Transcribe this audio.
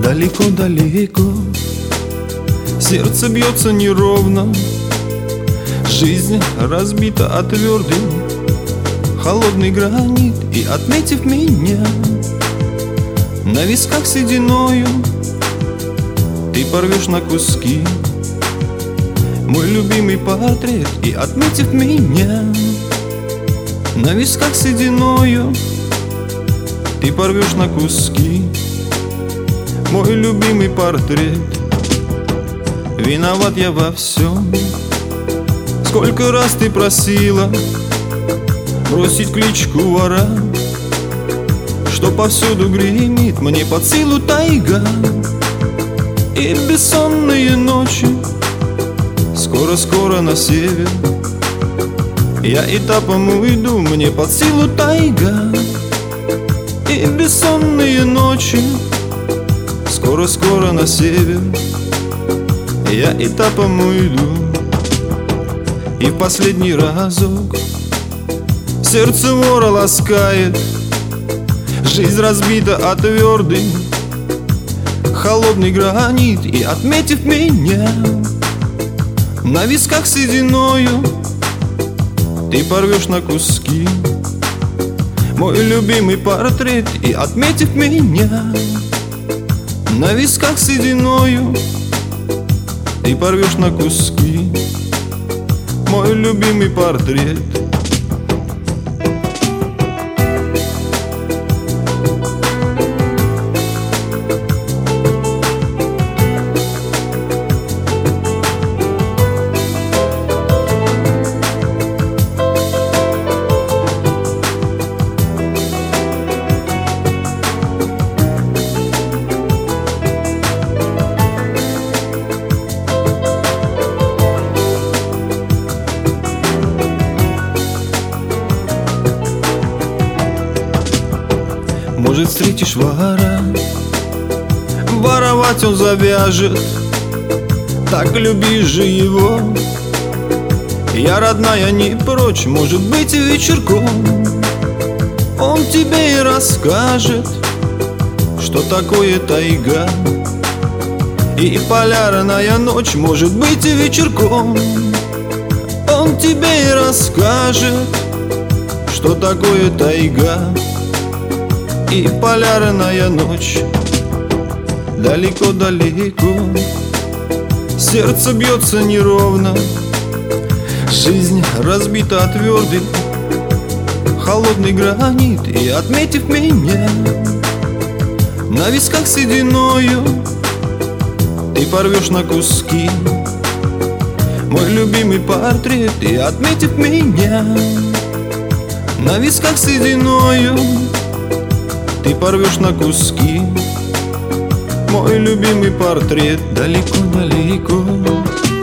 далеко-далеко. Сердце бьется неровно, жизнь разбита о твердый холодный гранит. И отметив меня на висках сединою, ты порвешь на куски мой любимый портрет. И отметив меня на висках сединою, ты порвешь на куски мой любимый портрет. Виноват я во всем. Сколько раз ты просила бросить кличку вора, что повсюду гремит мне под силу тайга. И бессонные ночи скоро-скоро на север я этапом уйду, мне под силу тайга. И бессонные ночи скоро-скоро на север я этапом уйду. И в последний разок сердце вора ласкает, жизнь разбита о твердый холодный гранит. И отметив меня на висках сединою, ты порвешь на куски мой любимый портрет. И отметив меня на висках сединою, ты порвешь на куски мой любимый портрет. Может, встретишь вора, воровать он завяжет, так любишь же его. Я, родная, не прочь, может быть, вечерком он тебе и расскажет, что такое тайга. И полярная ночь, может быть, и вечерком он тебе и расскажет, что такое тайга. И полярная ночь далеко-далеко, сердце бьется неровно, жизнь разбита о твердый холодный гранит. И отметив меня на висках сединою, ты порвешь на куски мой любимый портрет. И отметив меня на висках сединою, ты порвешь на куски мой любимый портрет. Далеко-далеко.